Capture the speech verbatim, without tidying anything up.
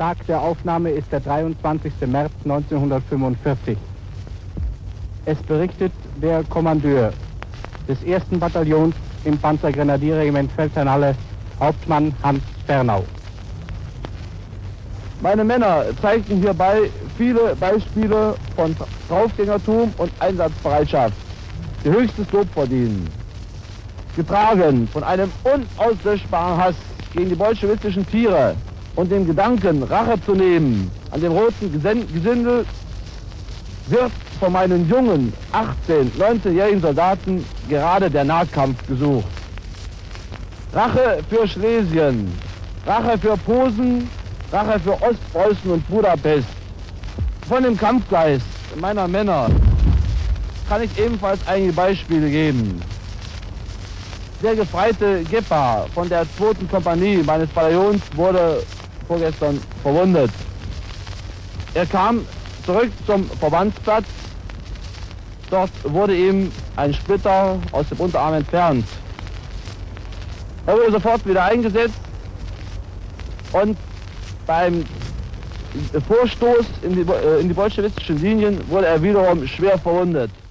Tag der Aufnahme ist der dreiundzwanzigste März neunzehnhundertfünfundvierzig. Es berichtet der Kommandeur des ersten Bataillons im Panzergrenadierregiment Feldherrnhalle, Hauptmann Hans Fernau. Meine Männer zeigten hierbei viele Beispiele von Draufgängertum und Einsatzbereitschaft, die höchstes Lob verdienen. Getragen von einem unauslöschbaren Hass gegen die bolschewistischen Tiere und dem Gedanken, Rache zu nehmen an dem roten Gesindel, wird von meinen jungen achtzehn-, neunzehnjährigen Soldaten gerade der Nahkampf gesucht. Rache für Schlesien, Rache für Posen, Rache für Ostpreußen und Budapest. Von dem Kampfgeist meiner Männer kann ich ebenfalls einige Beispiele geben. Der gefreite Gepa von der zweiten Kompanie meines Bataillons wurde vorgestern verwundet. Er kam zurück zum Verbandsplatz. Dort wurde ihm ein Splitter aus dem Unterarm entfernt. Er wurde sofort wieder eingesetzt und beim Vorstoß in die, in die bolschewistischen Linien wurde er wiederum schwer verwundet.